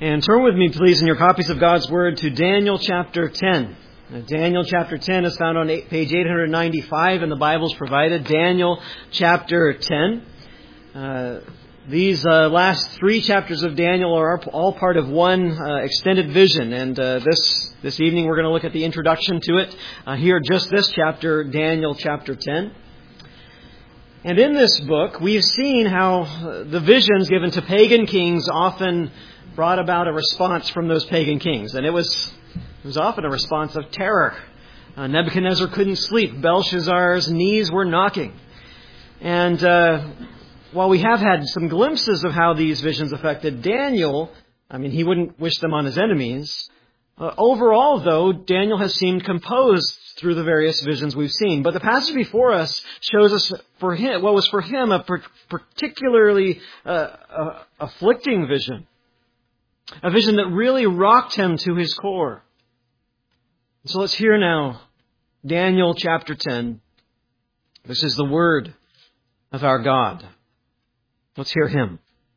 And turn with me, please, in your copies of God's Word to Daniel chapter 10. Daniel chapter 10 is found on page 895 in the Bibles provided. Daniel chapter 10. These last three chapters of Daniel are all part of one extended vision. And this evening we're going to look at the introduction to it. Here, just this chapter, Daniel chapter 10. And in this book, we've seen how the visions given to pagan kings often brought about a response from those pagan kings. And it was often a response of terror. Nebuchadnezzar couldn't sleep. Belshazzar's knees were knocking. And while we have had some glimpses of how these visions affected Daniel, he wouldn't wish them on his enemies. Overall, though, Daniel has seemed composed through the various visions we've seen. But the passage before us shows us for him what was for him a particularly afflicting vision. A vision that really rocked him to his core. So let's hear now Daniel chapter 10. This is the word of our God. Let's hear him.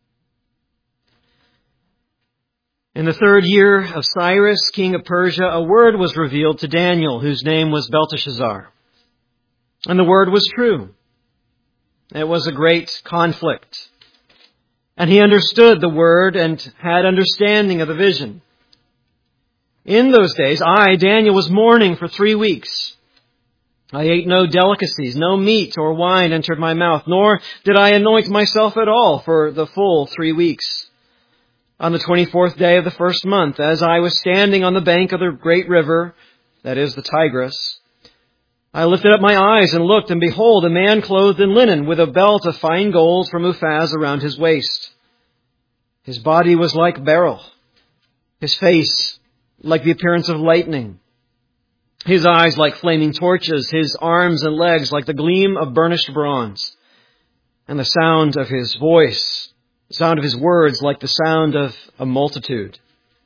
In the third year of Cyrus, king of Persia, a word was revealed to Daniel, whose name was Belteshazzar. And the word was true. It was a great conflict. And he understood the word and had understanding of the vision. In those days, I, Daniel, was mourning for 3 weeks. I ate no delicacies, no meat or wine entered my mouth, nor did I anoint myself at all for the full 3 weeks. On the 24th day of the first month, as I was standing on the bank of the great river, that is the Tigris, I lifted up my eyes and looked, and behold, a man clothed in linen, with a belt of fine gold from Uphaz around his waist. His body was like beryl, his face like the appearance of lightning, his eyes like flaming torches, his arms and legs like the gleam of burnished bronze, and the sound of his voice, the sound of his words like the sound of a multitude.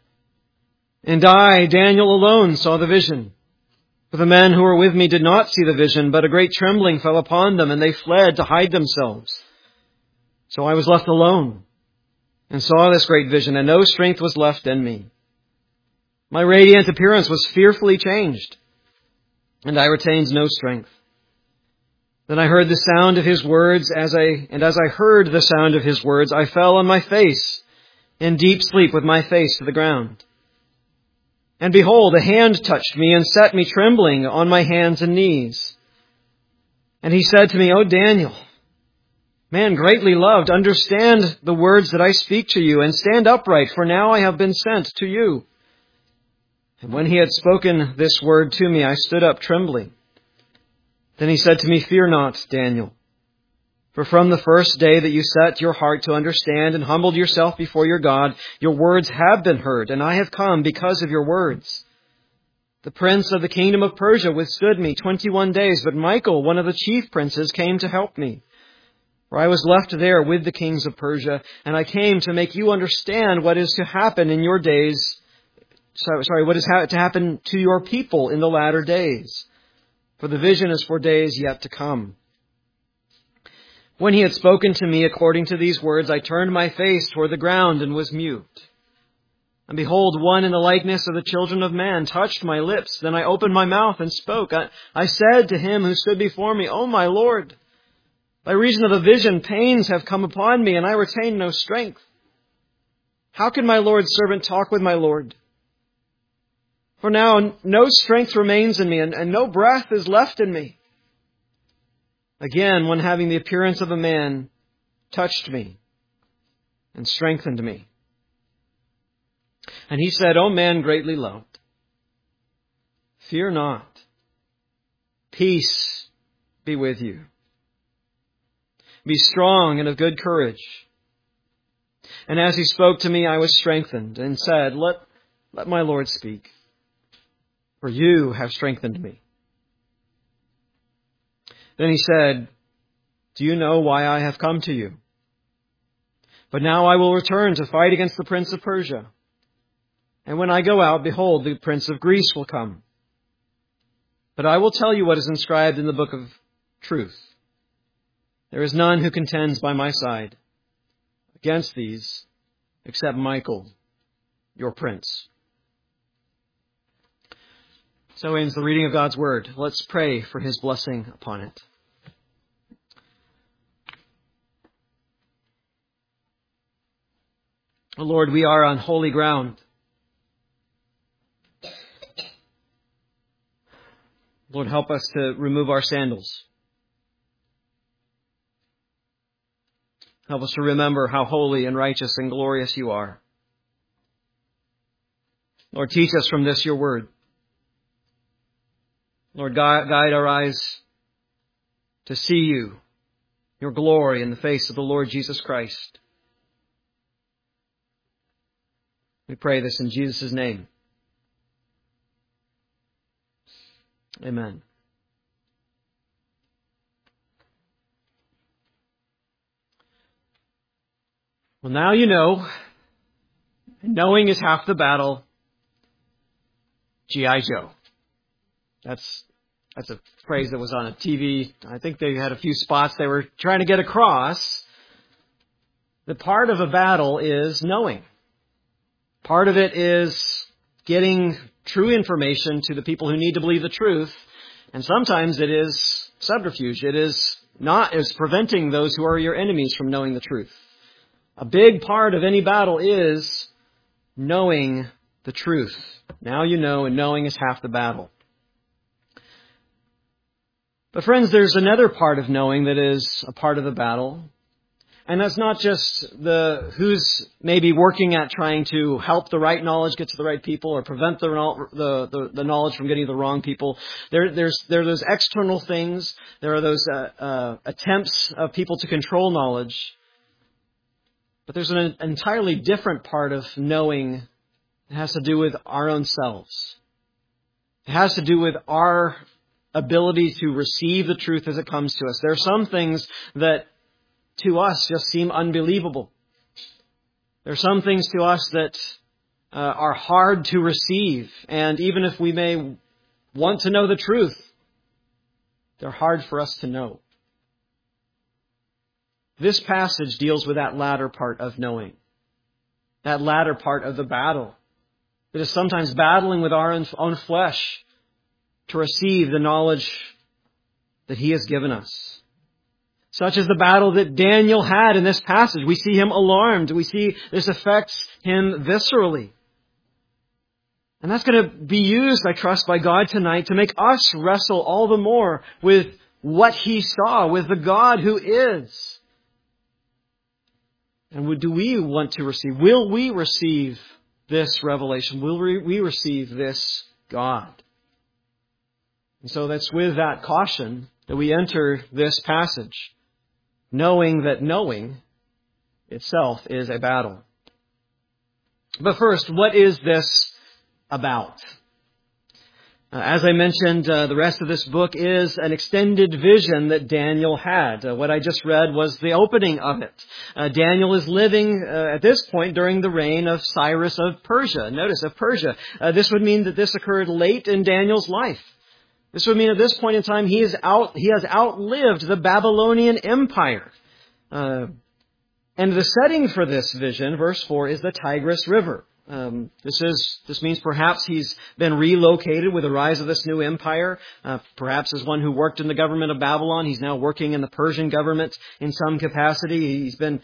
And I, Daniel, alone saw the vision. For the men who were with me did not see the vision, but a great trembling fell upon them, and they fled to hide themselves. So I was left alone, and saw this great vision, and no strength was left in me. My radiant appearance was fearfully changed, and I retained no strength. Then I heard the sound of his words, as I heard the sound of his words, I fell on my face, in deep sleep with my face to the ground. And behold, a hand touched me and set me trembling on my hands and knees. And he said to me, O Daniel, man greatly loved, understand the words that I speak to you, and stand upright, for now I have been sent to you. And when he had spoken this word to me, I stood up trembling. Then he said to me, Fear not, Daniel, for from the first day that you set your heart to understand and humbled yourself before your God, your words have been heard, and I have come because of your words. The prince of the kingdom of Persia withstood me 21 days, but Michael, one of the chief princes, came to help me. For I was left there with the kings of Persia, and I came to make you understand what is to happen in your days. What is to happen to your people in the latter days. For the vision is for days yet to come. When he had spoken to me according to these words, I turned my face toward the ground and was mute. And behold, one in the likeness of the children of man touched my lips. Then I opened my mouth and spoke. I said to him who stood before me, O my Lord, by reason of the vision, pains have come upon me, and I retain no strength. How can my Lord's servant talk with my Lord? For now no strength remains in me, and no breath is left in me. Again, one having the appearance of a man touched me and strengthened me. And he said, O man greatly loved, fear not. Peace be with you. Be strong and of good courage. And as he spoke to me, I was strengthened and said, Let my Lord speak, for you have strengthened me. Then he said, Do you know why I have come to you? But now I will return to fight against the prince of Persia. And when I go out, behold, the prince of Greece will come. But I will tell you what is inscribed in the book of truth. There is none who contends by my side against these except Michael, your prince. So ends the reading of God's Word. Let's pray for His blessing upon it. Oh Lord, we are on holy ground. Lord, help us to remove our sandals. Help us to remember how holy and righteous and glorious you are. Lord, teach us from this your word. Lord, guide our eyes to see you, your glory in the face of the Lord Jesus Christ. We pray this in Jesus' name. Amen. Well, now you know. Knowing is half the battle. G.I. Joe. That's a phrase that was on a TV. I think they had a few spots they were trying to get across. The part of a battle is knowing. Part of it is getting true information to the people who need to believe the truth. And sometimes it is subterfuge. It is preventing those who are your enemies from knowing the truth. A big part of any battle is knowing the truth. Now you know, and knowing is half the battle. But friends, there's another part of knowing that is a part of the battle. And that's not just who's maybe working at trying to help the right knowledge get to the right people or prevent the knowledge from getting to the wrong people. There are those external things. There are those attempts of people to control knowledge. But there's an entirely different part of knowing that has to do with our own selves. It has to do with our ability to receive the truth as it comes to us. There are some things that to us just seem unbelievable. There are some things to us that are hard to receive. And even if we may want to know the truth, they're hard for us to know. This passage deals with that latter part of knowing. That latter part of the battle. That is sometimes battling with our own flesh to receive the knowledge that He has given us. Such is the battle that Daniel had in this passage. We see him alarmed. We see this affects him viscerally. And that's going to be used, I trust, by God tonight to make us wrestle all the more with what he saw, with the God who is. And do we want to receive? Will we receive this revelation? Will we receive this God? And so that's with that caution that we enter this passage, knowing that knowing itself is a battle. But first, what is this about? As I mentioned, the rest of this book is an extended vision that Daniel had. What I just read was the opening of it. Daniel is living at this point during the reign of Cyrus of Persia. Notice, of Persia. This would mean that this occurred late in Daniel's life. This would mean at this point in time he has outlived the Babylonian Empire. And the setting for this vision, verse 4, is the Tigris River. This means perhaps he's been relocated with the rise of this new empire. Perhaps as one who worked in the government of Babylon, he's now working in the Persian government in some capacity. He's been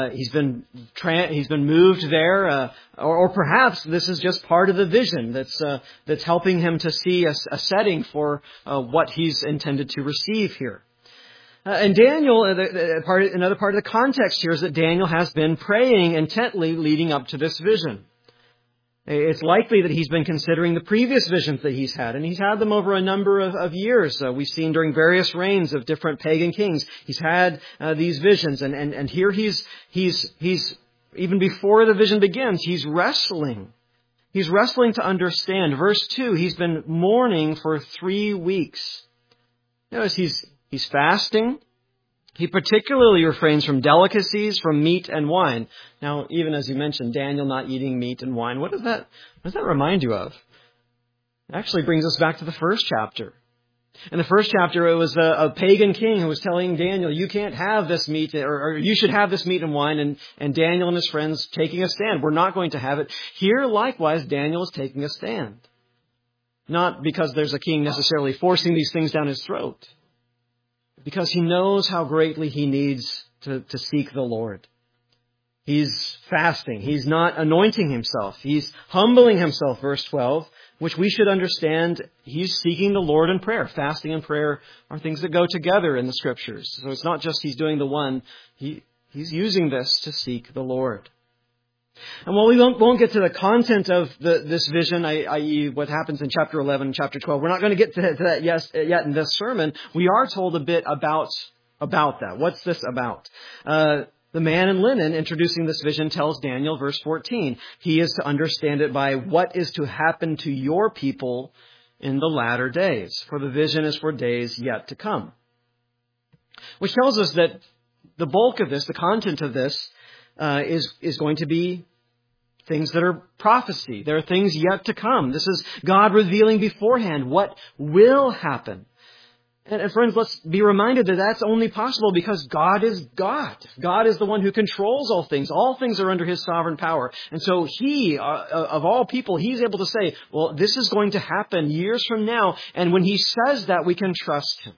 moved there, or perhaps this is just part of the vision that's helping him to see a setting for what he's intended to receive here. And Daniel, another part of the context here is that Daniel has been praying intently leading up to this vision. It's likely that he's been considering the previous visions that he's had, and he's had them over a number of years. We've seen during various reigns of different pagan kings, he's had these visions, and here he's even before the vision begins, he's wrestling. He's wrestling to understand. Verse 2, he's been mourning for 3 weeks. Notice he's fasting. He particularly refrains from delicacies, from meat and wine. Now, even as you mentioned, Daniel not eating meat and wine, what does that remind you of? It actually brings us back to the first chapter. In the first chapter, it was a pagan king who was telling Daniel, you can't have this meat, or you should have this meat and wine, and Daniel and his friends taking a stand. We're not going to have it. Here, likewise, Daniel is taking a stand. Not because there's a king necessarily forcing these things down his throat, because he knows how greatly he needs to seek the Lord. He's fasting. He's not anointing himself. He's humbling himself, verse 12, which we should understand. He's seeking the Lord in prayer. Fasting and prayer are things that go together in the Scriptures. So it's not just he's doing the one. He's using this to seek the Lord. And while we won't get to the content of this vision, i.e. what happens in chapter 11 and chapter 12, we're not going to get to that yet in this sermon. We are told a bit about that. What's this about? The man in linen introducing this vision tells Daniel, verse 14, he is to understand it by what is to happen to your people in the latter days. For the vision is for days yet to come. Which tells us that the bulk of this, the content of this, is going to be things that are prophecy. There are things yet to come. This is God revealing beforehand what will happen. And friends, let's be reminded that that's only possible because God is God. God is the one who controls all things. All things are under His sovereign power. And so He, of all people, He's able to say, well, this is going to happen years from now. And when He says that, we can trust Him.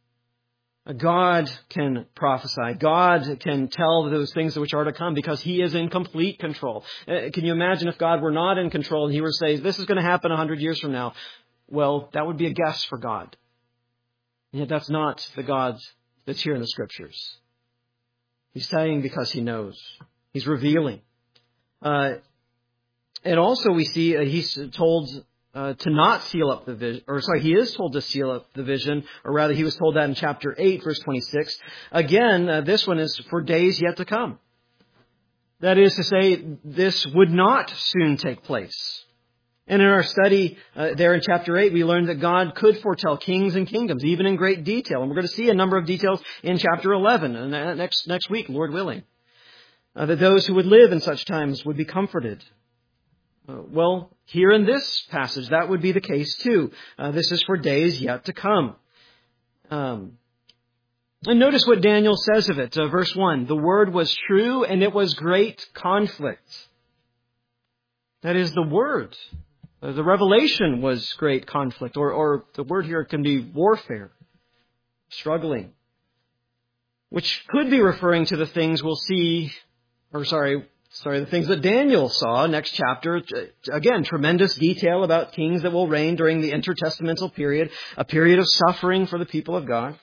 God can prophesy. God can tell those things which are to come because He is in complete control. Can you imagine if God were not in control and He were to say, this is going to happen 100 years from now? Well, that would be a guess for God. And yet that's not the God that's here in the Scriptures. He's saying because He knows. He's revealing. And also we see He's told to not seal up the vision. He is told to seal up the vision. Or rather, He was told that in chapter 8, verse 26. Again, this one is for days yet to come. That is to say, this would not soon take place. And in our study there in chapter 8, we learned that God could foretell kings and kingdoms, even in great detail. And we're going to see a number of details in chapter 11, and next week, Lord willing. That those who would live in such times would be comforted. Well, here in this passage, that would be the case too. This is for days yet to come. And notice what Daniel says of it. Verse 1, the word was true and it was great conflict. That is the word. The revelation was great conflict, or the word here can be warfare, struggling, which could be referring to the things we'll see, the things that Daniel saw next chapter. Again, tremendous detail about kings that will reign during the intertestamental period, a period of suffering for the people of God.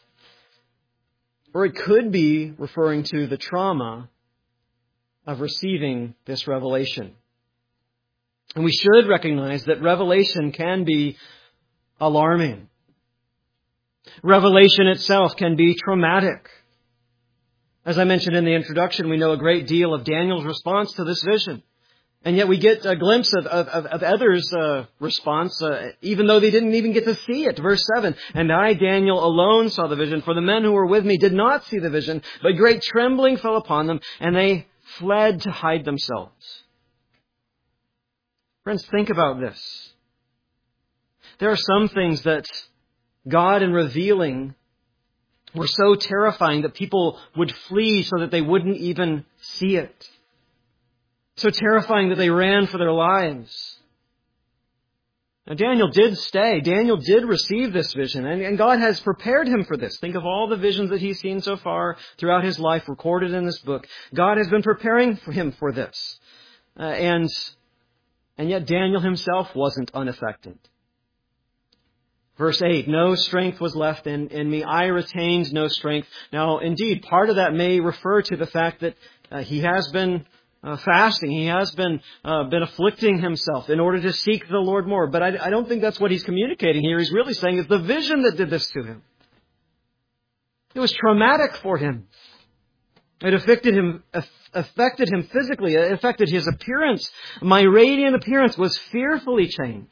Or it could be referring to the trauma of receiving this revelation. And we should recognize that revelation can be alarming. Revelation itself can be traumatic. As I mentioned in the introduction, we know a great deal of Daniel's response to this vision. And yet we get a glimpse of others' response, even though they didn't even get to see it. Verse 7, and I, Daniel, alone saw the vision, for the men who were with me did not see the vision, but great trembling fell upon them, and they fled to hide themselves. Friends, think about this. There are some things that God in revealing were so terrifying that people would flee so that they wouldn't even see it. So terrifying that they ran for their lives. Now Daniel did stay. Daniel did receive this vision, and God has prepared him for this. Think of all the visions that he's seen so far throughout his life recorded in this book. God has been preparing for him for this. And yet Daniel himself wasn't unaffected. Verse 8, no strength was left in me. I retained no strength. Now, indeed, part of that may refer to the fact that he has been fasting. He has been afflicting himself in order to seek the Lord more. But I don't think that's what he's communicating here. He's really saying it's the vision that did this to him. It was traumatic for him. It affected him physically. It affected his appearance. My radiant appearance was fearfully changed.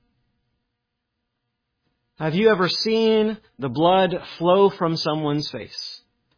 Have you ever seen the blood flow from someone's face?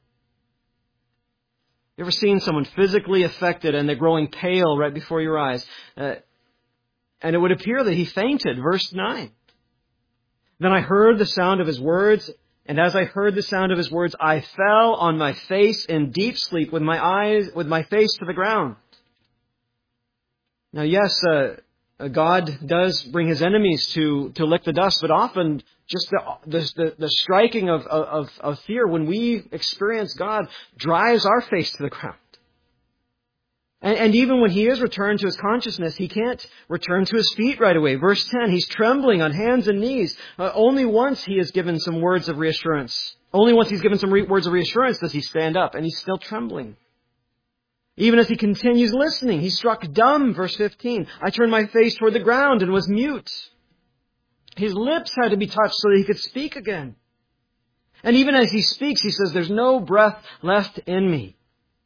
You ever seen someone physically affected and they're growing pale right before your eyes? And it would appear that he fainted. Verse 9. Then I heard the sound of his words, and as I heard the sound of his words, I fell on my face in deep sleep with my face to the ground. Now, yes, God does bring his enemies to lick the dust, but often just the striking of fear when we experience God drives our face to the ground. And even when he is returned to his consciousness, he can't return to his feet right away. Verse 10, he's trembling on hands and knees. Only once he is given some words of reassurance. Only once he's given some words of reassurance does he stand up, and he's still trembling. Even as he continues listening, he's struck dumb, verse 15. I turned my face toward the ground and was mute. His lips had to be touched so that he could speak again. And even as he speaks, he says, there's no breath left in me.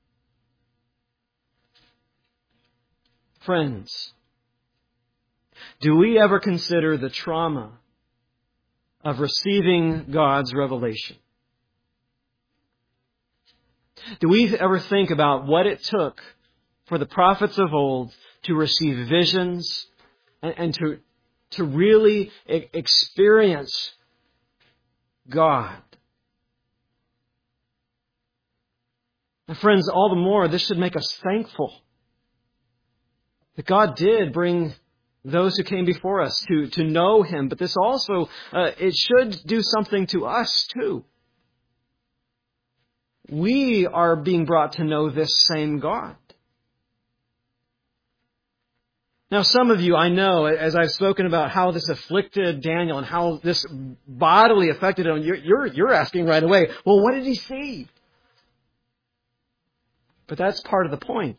Friends, do we ever consider the trauma of receiving God's revelation? Do we ever think about what it took for the prophets of old to receive visions and to really experience God? And friends, all the more, this should make us thankful that God did bring those who came before us to know Him. But this also, it should do something to us too. We are being brought to know this same God. Now, some of you, I know, as I've spoken about how this afflicted Daniel and how this bodily affected him, you're asking right away, well, what did he see? But that's part of the point.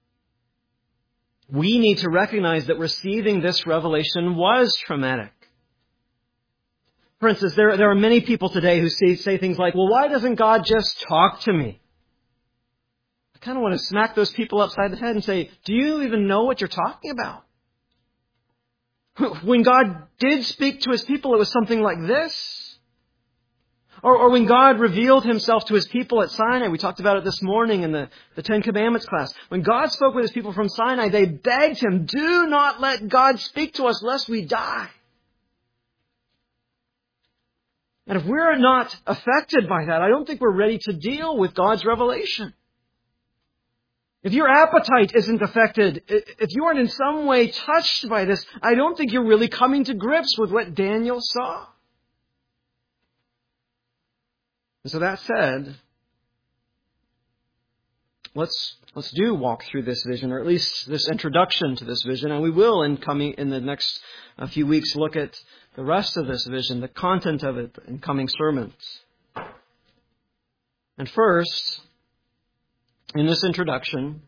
We need to recognize that receiving this revelation was traumatic. For instance, there are many people today who say things like, well, why doesn't God just talk to me? I kind of want to smack those people upside the head and say, do you even know what you're talking about? When God did speak to His people, it was something like this. Or when God revealed Himself to His people at Sinai, we talked about it this morning in the Ten Commandments class. When God spoke with His people from Sinai, they begged Him, do not let God speak to us lest we die. And if we're not affected by that, I don't think we're ready to deal with God's revelation. If your appetite isn't affected, if you aren't in some way touched by this, I don't think you're really coming to grips with what Daniel saw. And so that said, let's walk through this vision, or at least this introduction to this vision, and we will in the next few weeks look at the rest of this vision, the content of it in coming sermons. And first, in this introduction,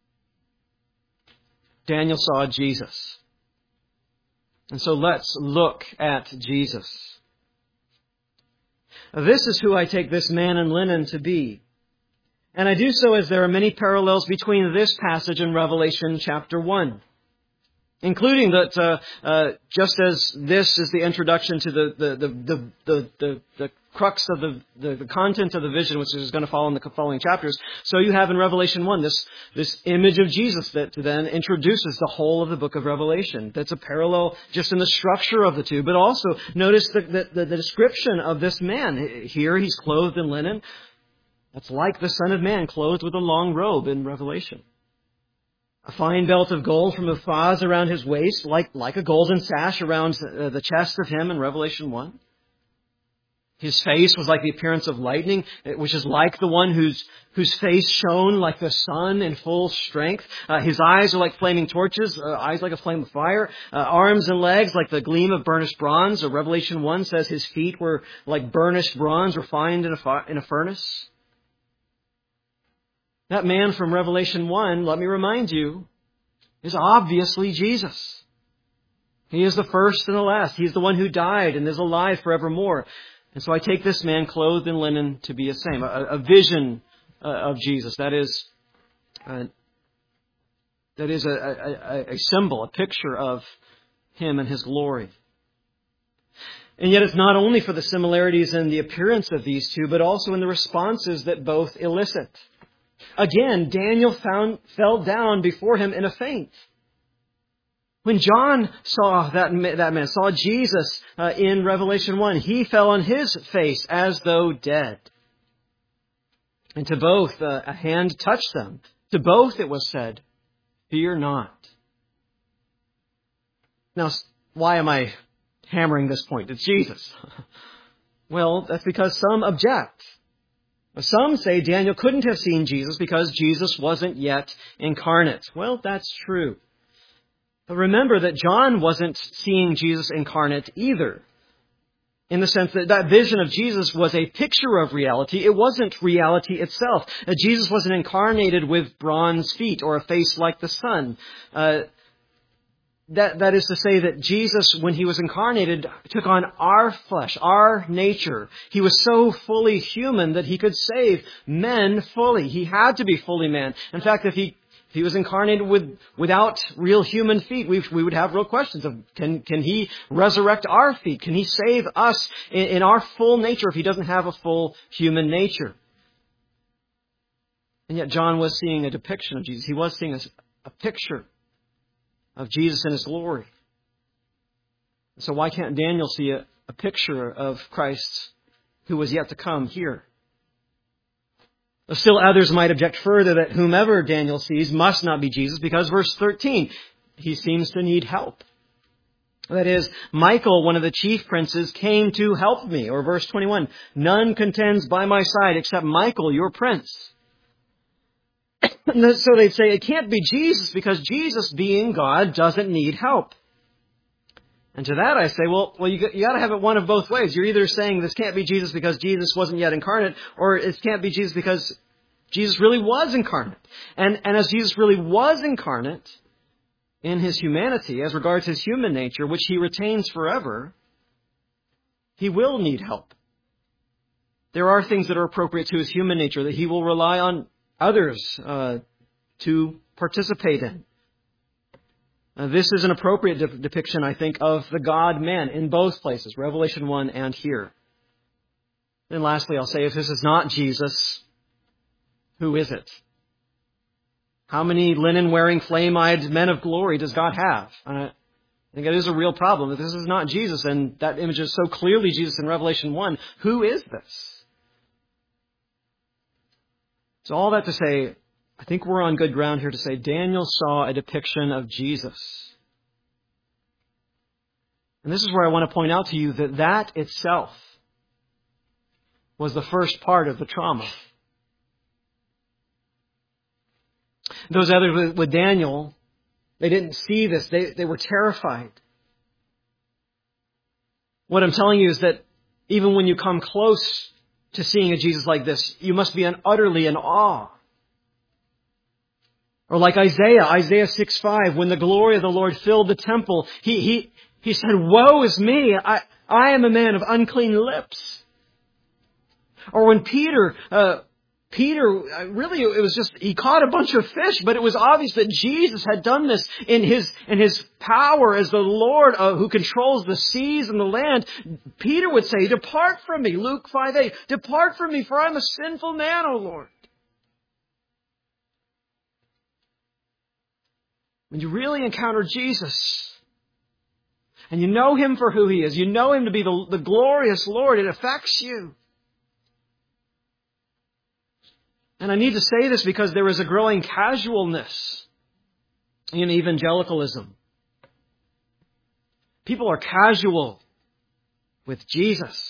Daniel saw Jesus. And so let's look at Jesus. This is who I take this man in linen to be. And I do so as there are many parallels between this passage and Revelation chapter 1. Including that just as this is the introduction to the crux of the content of the vision, which is going to follow in the following chapters, so you have in Revelation 1 this image of Jesus that then introduces the whole of the book of Revelation. That's a parallel just in the structure of the two, but also notice the description of this man. Here he's clothed in linen. That's like the Son of Man clothed with a long robe in Revelation. A fine belt of gold from Uphaz around his waist, like a golden sash around the chest of him in Revelation 1. His face was like the appearance of lightning, which is like the one whose face shone like the sun in full strength. His eyes are like flaming torches, eyes like a flame of fire. Arms and legs like the gleam of burnished bronze. Revelation 1 says his feet were like burnished bronze refined in a furnace. That man from Revelation 1, let me remind you, is obviously Jesus. He is the first and the last. He is the one who died and is alive forevermore. And so I take this man clothed in linen to be the same. A vision of Jesus. That is a symbol, a picture of Him and His glory. And yet it's not only for the similarities in the appearance of these two, but also in the responses that both elicit. Again, Daniel fell down before him in a faint. When John saw that man, saw Jesus in Revelation 1, he fell on his face as though dead. And to both, a hand touched them. To both it was said, "Fear not." Now, why am I hammering this point? It's Jesus. Well, that's because some object. Some say Daniel couldn't have seen Jesus because Jesus wasn't yet incarnate. Well, that's true. But remember that John wasn't seeing Jesus incarnate either. In the sense that that vision of Jesus was a picture of reality. It wasn't reality itself. Jesus wasn't incarnated with bronze feet or a face like the sun. That is to say that Jesus, when he was incarnated, took on our flesh, our nature. He was so fully human that he could save men fully. He had to be fully man. In fact, if he was incarnated without real human feet, we would have real questions of, can he resurrect our feet? Can he save us in our full nature if he doesn't have a full human nature? And yet John was seeing a depiction of Jesus. He was seeing a picture of Jesus in his glory. So why can't Daniel see a picture of Christ who was yet to come here? Still others might object further that whomever Daniel sees must not be Jesus because verse 13, he seems to need help. That is, Michael, one of the chief princes, came to help me. Or verse 21, none contends by my side except Michael, your prince. So they'd say it can't be Jesus because Jesus, being God, doesn't need help. And to that I say, well, you got to have it one of both ways. You're either saying this can't be Jesus because Jesus wasn't yet incarnate, or it can't be Jesus because Jesus really was incarnate. And as Jesus really was incarnate in his humanity, as regards his human nature, which he retains forever, he will need help. There are things that are appropriate to his human nature that he will rely on others to participate in. This is an appropriate depiction, I think, of the God-man in both places, Revelation 1 and here. Then lastly, I'll say, if this is not Jesus, who is it? How many linen-wearing, flame-eyed men of glory does God have? I think it is a real problem. If this is not Jesus, and that image is so clearly Jesus in Revelation 1, who is this? So all that to say, I think we're on good ground here to say Daniel saw a depiction of Jesus. And this is where I want to point out to you that itself was the first part of the trauma. Those others with Daniel, they didn't see this. They were terrified. What I'm telling you is that even when you come close to seeing a Jesus like this, you must be utterly in awe. Or like Isaiah 6:5, when the glory of the Lord filled the temple, he said, "Woe is me! I am a man of unclean lips." Or when Peter, really it was just, he caught a bunch of fish, but it was obvious that Jesus had done this in his power as the Lord who controls the seas and the land. Peter would say, "Depart from me," Luke 5:8, "Depart from me, for I'm a sinful man, O Lord." When you really encounter Jesus, and you know him for who he is, you know him to be the glorious Lord, it affects you. And I need to say this because there is a growing casualness in evangelicalism. People are casual with Jesus.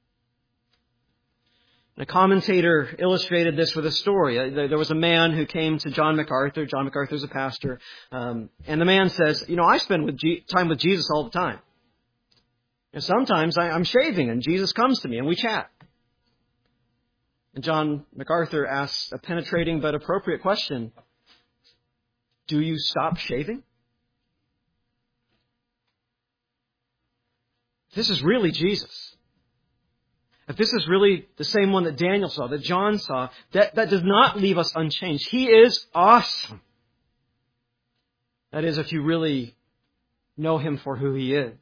And a commentator illustrated this with a story. There was a man who came to John MacArthur. John MacArthur's a pastor. And the man says, I spend time with Jesus all the time. And sometimes I'm shaving and Jesus comes to me and we chat. And John MacArthur asks a penetrating but appropriate question. Do you stop shaving? This is really Jesus. If this is really the same one that Daniel saw, that John saw, that does not leave us unchanged. He is awesome. That is, if you really know him for who he is.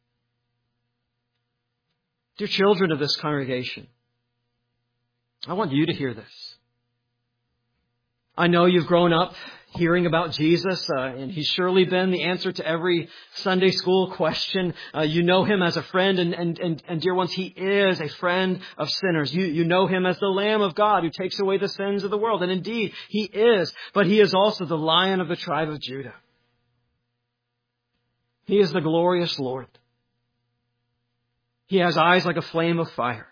Dear children of this congregation, I want you to hear this. I know you've grown up hearing about Jesus, and he's surely been the answer to every Sunday school question. You know him as a friend, and dear ones, he is a friend of sinners. You know him as the Lamb of God who takes away the sins of the world, and indeed, he is, but he is also the Lion of the tribe of Judah. He is the glorious Lord. He has eyes like a flame of fire.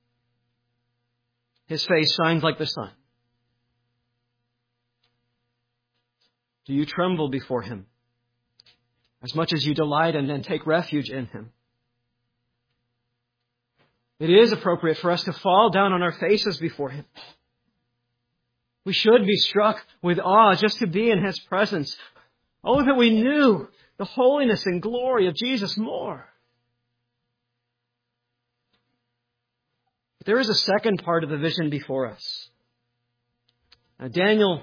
His face shines like the sun. Do you tremble before him as much as you delight and take refuge in him? It is appropriate for us to fall down on our faces before him. We should be struck with awe just to be in his presence. Oh, that we knew the holiness and glory of Jesus more. But there is a second part of the vision before us. Now, Daniel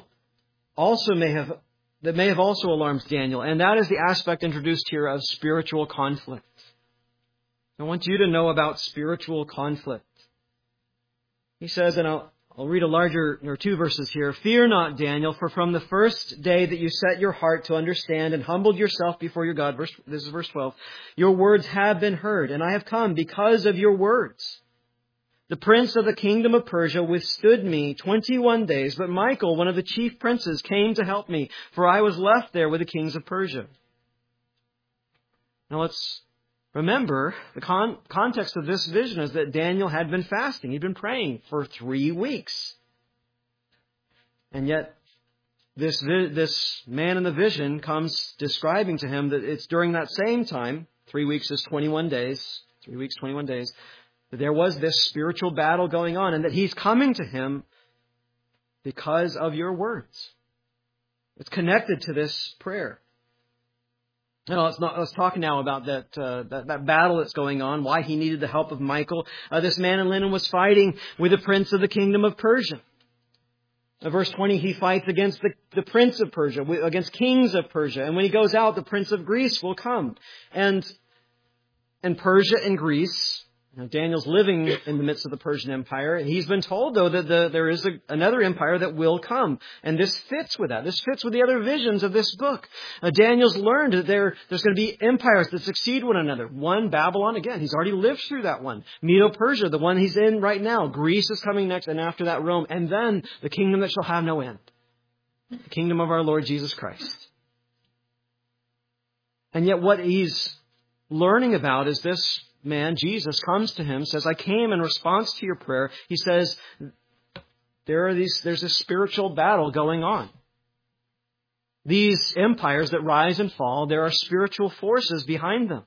that may have also alarmed Daniel, and that is the aspect introduced here of spiritual conflict. I want you to know about spiritual conflict. He says, and I'll read two verses here. Fear not, Daniel, for from the first day that you set your heart to understand and humbled yourself before your God, this is verse 12, your words have been heard, and I have come because of your words. The prince of the kingdom of Persia withstood me 21 days, but Michael, one of the chief princes, came to help me, for I was left there with the kings of Persia. Now let's remember, the context of this vision is that Daniel had been fasting. He'd been praying for 3 weeks. And yet, this man in the vision comes describing to him that it's during that same time, 3 weeks is 21 days, 3 weeks, 21 days, that there was this spiritual battle going on, and that he's coming to him because of your words. It's connected to this prayer. Now, let's talk now about that battle that's going on, why he needed the help of Michael. This man in linen was fighting with the prince of the kingdom of Persia. Verse 20, he fights against the prince of Persia, against kings of Persia. And when he goes out, the prince of Greece will come. And Persia and Greece, now, Daniel's living in the midst of the Persian Empire, and he's been told, though, that there is another empire that will come. And this fits with that. This fits with the other visions of this book. Daniel's learned that there's going to be empires that succeed one another. One, Babylon, again, he's already lived through that one. Medo-Persia, the one he's in right now. Greece is coming next, and after that, Rome. And then the kingdom that shall have no end. The kingdom of our Lord Jesus Christ. And yet what he's learning about is this man, Jesus, comes to him, says, I came in response to your prayer. He says, there's this spiritual battle going on. These empires that rise and fall, there are spiritual forces behind them.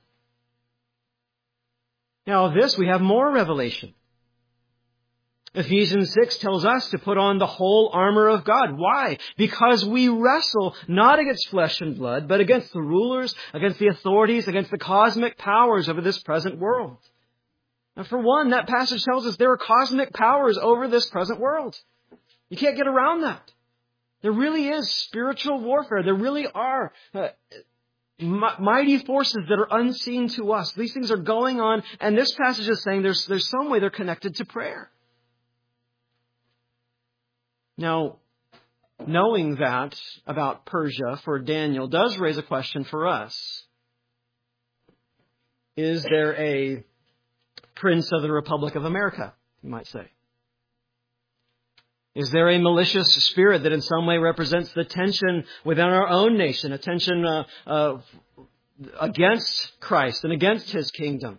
Now, of this, we have more revelation. Ephesians 6 tells us to put on the whole armor of God. Why? Because we wrestle not against flesh and blood, but against the rulers, against the authorities, against the cosmic powers over this present world. Now, for one, that passage tells us there are cosmic powers over this present world. You can't get around that. There really is spiritual warfare. There really are mighty forces that are unseen to us. These things are going on, and this passage is saying there's some way they're connected to prayer. Now, knowing that about Persia for Daniel does raise a question for us. Is there a prince of the Republic of America, you might say? Is there a malicious spirit that in some way represents the tension within our own nation, a tension against Christ and against his kingdom?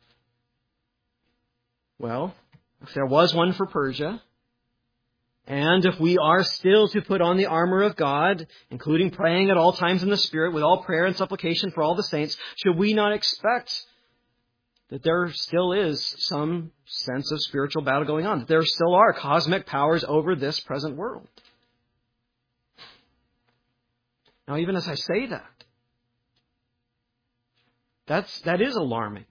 Well, if there was one for Persia, and if we are still to put on the armor of God, including praying at all times in the Spirit with all prayer and supplication for all the saints, should we not expect that there still is some sense of spiritual battle going on, that there still are cosmic powers over this present world? Now, even as I say that is alarming.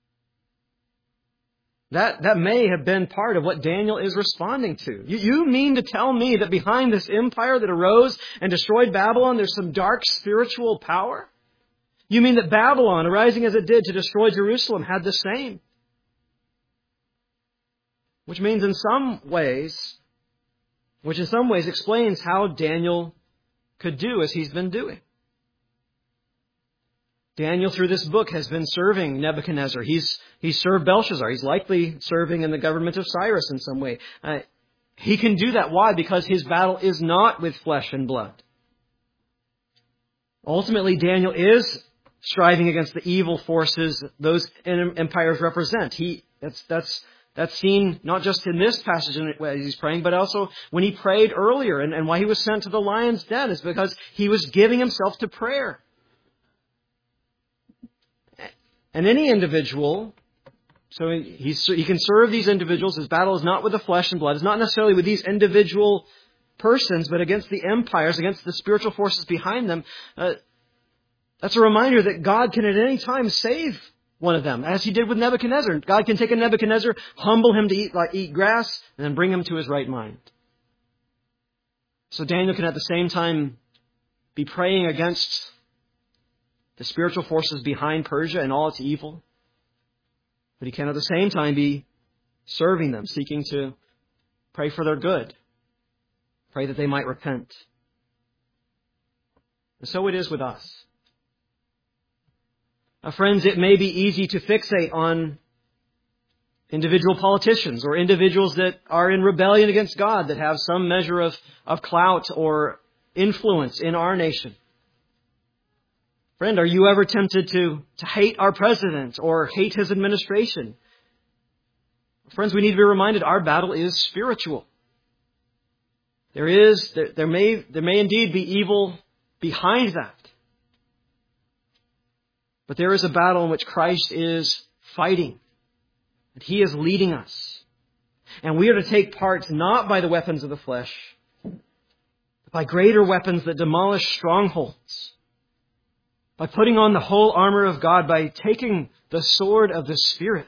That may have been part of what Daniel is responding to. You mean to tell me that behind this empire that arose and destroyed Babylon, there's some dark spiritual power? You mean that Babylon, arising as it did to destroy Jerusalem, had the same? Which in some ways explains how Daniel could do as he's been doing. Daniel, through this book, has been serving Nebuchadnezzar. He's served Belshazzar. He's likely serving in the government of Cyrus in some way. He can do that. Why? Because his battle is not with flesh and blood. Ultimately, Daniel is striving against the evil forces those empires represent. That's seen not just in this passage as he's praying, but also when he prayed earlier. And why he was sent to the lion's den is because he was giving himself to prayer. And any individual, so he can serve these individuals. His battle is not with the flesh and blood. It's not necessarily with these individual persons, but against the empires, against the spiritual forces behind them. That's a reminder that God can at any time save one of them, as he did with Nebuchadnezzar. God can take a Nebuchadnezzar, humble him to eat grass, and then bring him to his right mind. So Daniel can at the same time be praying against the spiritual forces behind Persia and all its evil. But he can at the same time be serving them, seeking to pray for their good. Pray that they might repent. And so it is with us. Friends, it may be easy to fixate on individual politicians or individuals that are in rebellion against God, that have some measure of clout or influence in our nation. Friend, are you ever tempted to hate our president or hate his administration? Friends, we need to be reminded our battle is spiritual. There may indeed be evil behind that. But there is a battle in which Christ is fighting. And He is leading us. And we are to take part not by the weapons of the flesh, but by greater weapons that demolish strongholds. By putting on the whole armor of God, by taking the sword of the Spirit.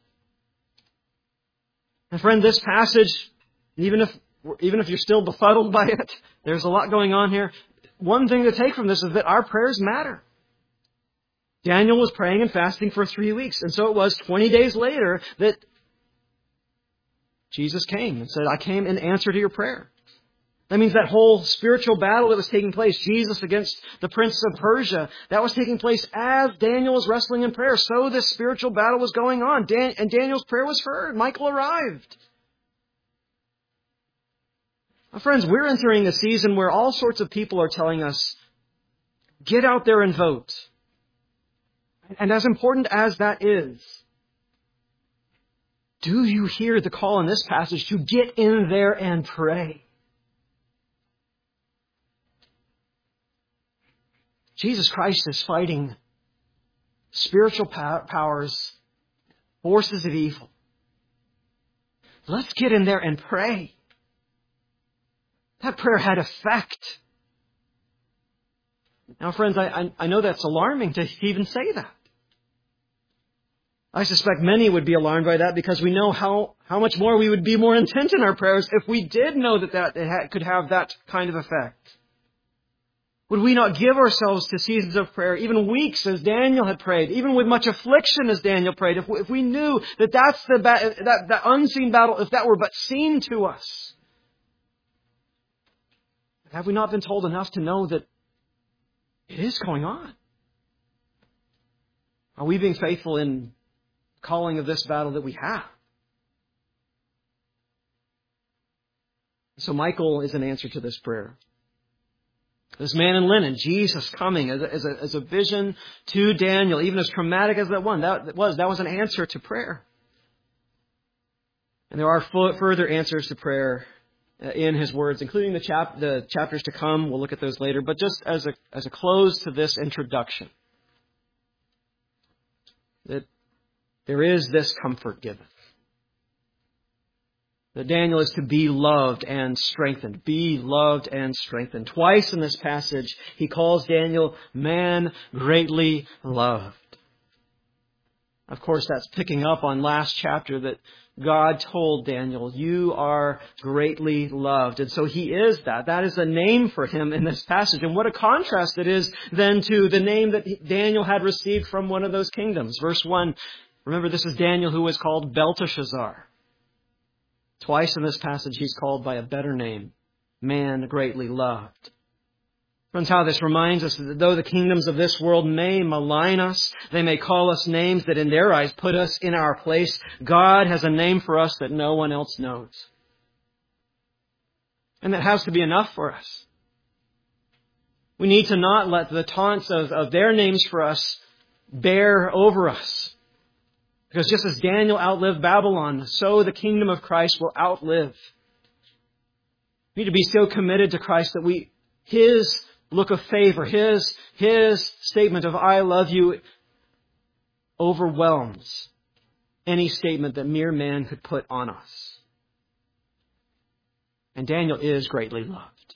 And friend, this passage, even if you're still befuddled by it, there's a lot going on here. One thing to take from this is that our prayers matter. Daniel was praying and fasting for 3 weeks. And so it was 20 days later that Jesus came and said, I came in answer to your prayer. That means that whole spiritual battle that was taking place, Jesus against the prince of Persia, that was taking place as Daniel was wrestling in prayer. So this spiritual battle was going on. And Daniel's prayer was heard. Michael arrived. Now, friends, we're entering a season where all sorts of people are telling us, get out there and vote. And as important as that is, do you hear the call in this passage to get in there and pray? Jesus Christ is fighting spiritual powers, forces of evil. Let's get in there and pray. That prayer had effect. Now, friends, I know that's alarming to even say that. I suspect many would be alarmed by that because we know how much more we would be more intent in our prayers if we did know that it could have that kind of effect. Would we not give ourselves to seasons of prayer, even weeks as Daniel had prayed, even with much affliction as Daniel prayed, if we knew that that's that unseen battle, if that were but seen to us? Have we not been told enough to know that it is going on? Are we being faithful in calling of this battle that we have? So Michael is an answer to this prayer. This man in linen, Jesus coming as a vision to Daniel, even as traumatic as that was an answer to prayer. And there are further answers to prayer in his words, including the chapters to come. We'll look at those later. But just as a close to this introduction, that there is this comfort given. That Daniel is to be loved and strengthened. Be loved and strengthened. Twice in this passage, he calls Daniel man greatly loved. Of course, that's picking up on last chapter that God told Daniel, you are greatly loved. And so he is that. That is a name for him in this passage. And what a contrast it is then to the name that Daniel had received from one of those kingdoms. Verse 1, remember this is Daniel who was called Belteshazzar. Twice in this passage he's called by a better name, man greatly loved. Friends, how this reminds us that though the kingdoms of this world may malign us, they may call us names that in their eyes put us in our place, God has a name for us that no one else knows. And that has to be enough for us. We need to not let the taunts of their names for us bear over us. Because just as Daniel outlived Babylon, so the kingdom of Christ will outlive. We need to be so committed to Christ that His look of favor, His statement of I love you overwhelms any statement that mere man could put on us. And Daniel is greatly loved.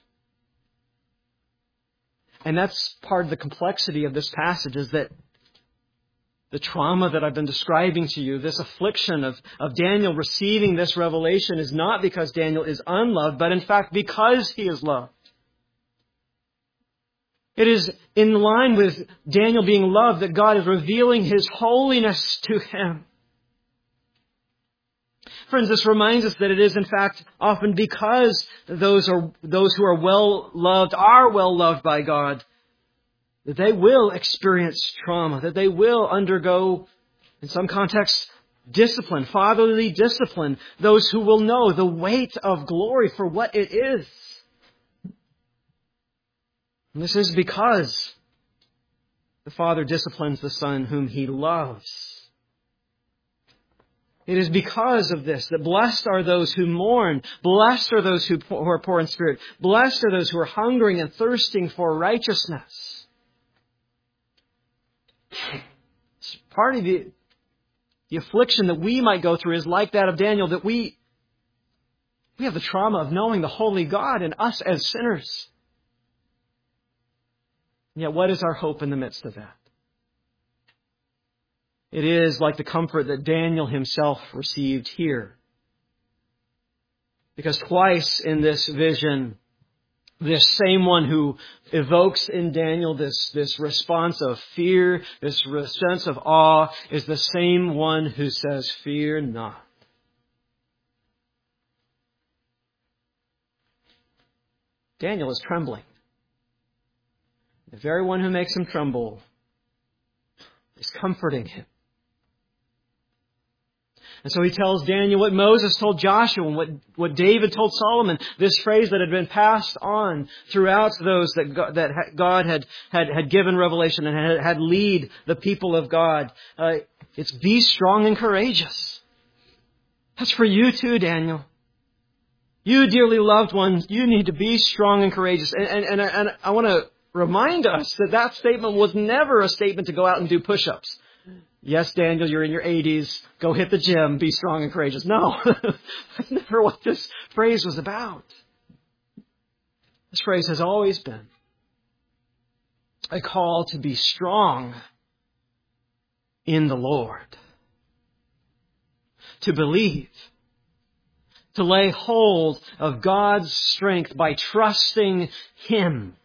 And that's part of the complexity of this passage, is that the trauma that I've been describing to you, this affliction of Daniel receiving this revelation, is not because Daniel is unloved, but in fact because he is loved. It is in line with Daniel being loved that God is revealing His holiness to him. Friends, this reminds us that it is in fact often because those who are well loved by God, that they will experience trauma, that they will undergo, in some contexts, discipline, fatherly discipline, those who will know the weight of glory for what it is. And this is because the Father disciplines the Son whom He loves. It is because of this that blessed are those who mourn, blessed are those who are poor in spirit, blessed are those who are hungering and thirsting for righteousness. Part of the affliction that we might go through is like that of Daniel, that we have the trauma of knowing the holy God and us as sinners. And yet, what is our hope in the midst of that? It is like the comfort that Daniel himself received here. Because twice in this vision, this same one who evokes in Daniel this response of fear, this sense of awe, is the same one who says, "Fear not." Daniel is trembling. The very one who makes him tremble is comforting him. And so he tells Daniel what Moses told Joshua and what David told Solomon. This phrase that had been passed on throughout those that God had given revelation and had lead the people of God. It's be strong and courageous. That's for you too, Daniel. You dearly loved ones, you need to be strong and courageous. And I want to remind us that statement was never a statement to go out and do push-ups. Yes, Daniel, you're in your 80s. Go hit the gym. Be strong and courageous. No, that's never what this phrase was about. This phrase has always been a call to be strong in the Lord. To believe. To lay hold of God's strength by trusting Him.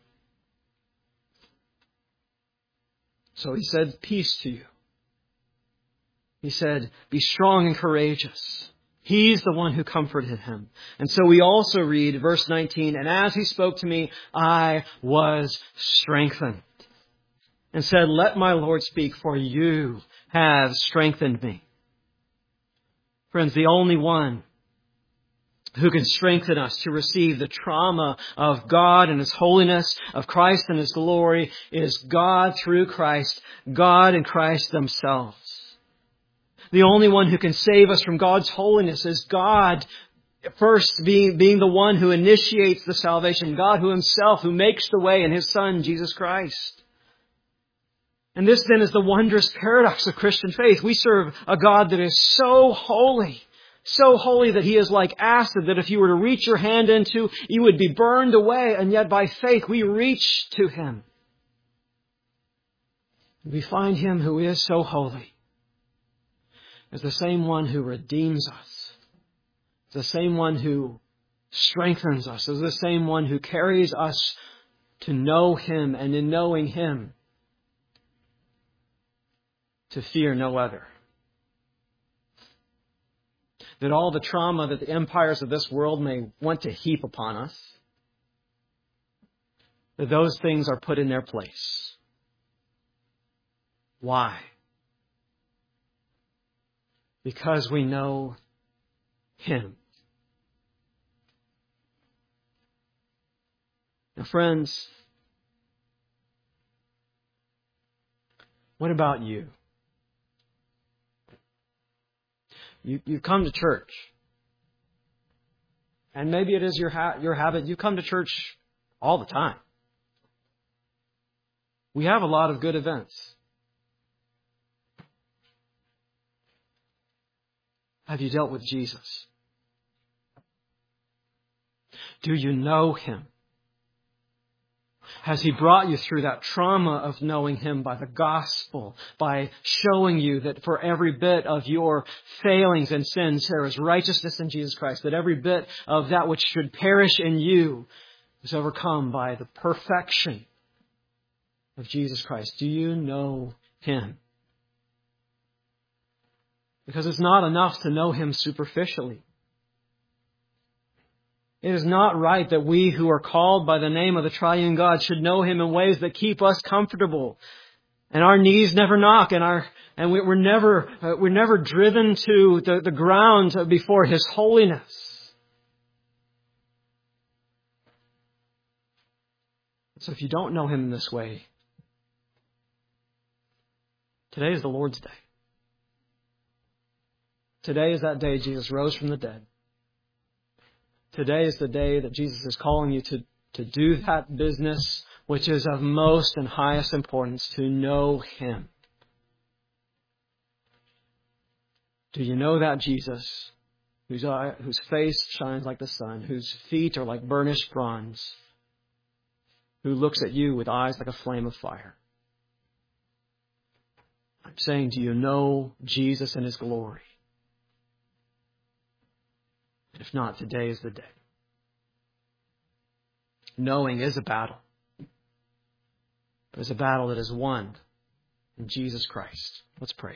So He said, peace to you. He said, be strong and courageous. He's the one who comforted him. And so we also read verse 19, and as he spoke to me, I was strengthened. And said, let my Lord speak, for you have strengthened me. Friends, the only one who can strengthen us to receive the trauma of God and His holiness, of Christ and His glory, is God through Christ, God and Christ themselves. The only one who can save us from God's holiness is God, first being the one who initiates the salvation, God who Himself, who makes the way in His Son, Jesus Christ. And this then is the wondrous paradox of Christian faith. We serve a God that is so holy that He is like acid that if you were to reach your hand into, you would be burned away. And yet by faith we reach to Him. We find Him who is so holy as the same one who redeems us, the same one who strengthens us, as the same one who carries us to know Him, and in knowing Him, to fear no other. That all the trauma that the empires of this world may want to heap upon us, that those things are put in their place. Why? Because we know Him. Now, friends, what about you? You come to church. And maybe it is your habit. You come to church all the time. We have a lot of good events. Have you dealt with Jesus? Do you know Him? Has He brought you through that trauma of knowing Him by the gospel, by showing you that for every bit of your failings and sins there is righteousness in Jesus Christ, that every bit of that which should perish in you is overcome by the perfection of Jesus Christ? Do you know Him? Because it's not enough to know Him superficially. It is not right that we who are called by the name of the triune God should know Him in ways that keep us comfortable. And our knees never knock, and we're never driven to the ground before His holiness. So if you don't know Him in this way, today is the Lord's day. Today is that day Jesus rose from the dead. Today is the day that Jesus is calling you to do that business which is of most and highest importance, to know Him. Do you know that Jesus, whose face shines like the sun, whose feet are like burnished bronze, who looks at you with eyes like a flame of fire? I'm saying, do you know Jesus and His glory? If not, today is the day. Knowing is a battle. But it's a battle that is won in Jesus Christ. Let's pray.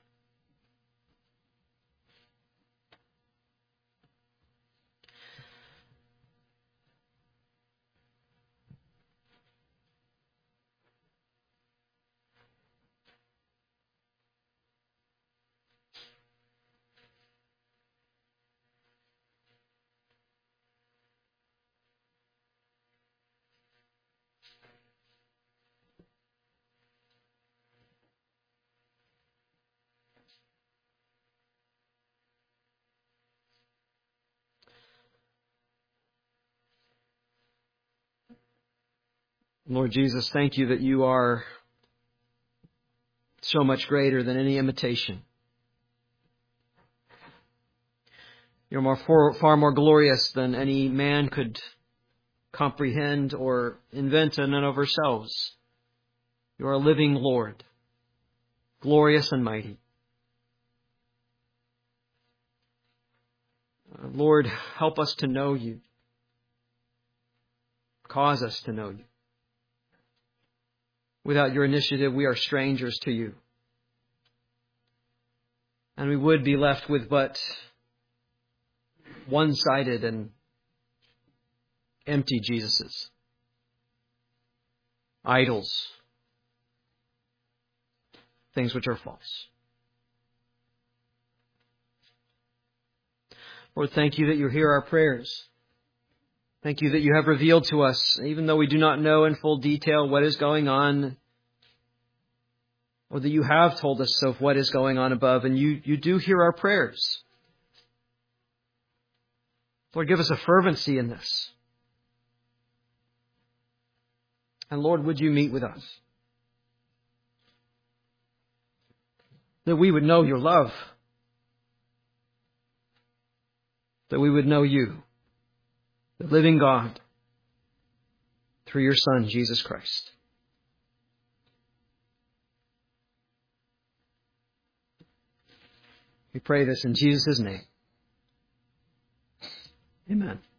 Lord Jesus, thank you that you are so much greater than any imitation. You're far more glorious than any man could comprehend or invent in and of ourselves. You are a living Lord, glorious and mighty. Lord, help us to know you. Cause us to know you. Without your initiative, we are strangers to you. And we would be left with but one-sided and empty Jesuses. Idols. Things which are false. Lord, thank you that you hear our prayers. Thank you that you have revealed to us, even though we do not know in full detail what is going on, or that you have told us of what is going on above, and you do hear our prayers. Lord, give us a fervency in this. And Lord, would you meet with us? That we would know your love. That we would know you, the living God, through your Son, Jesus Christ. We pray this in Jesus' name. Amen.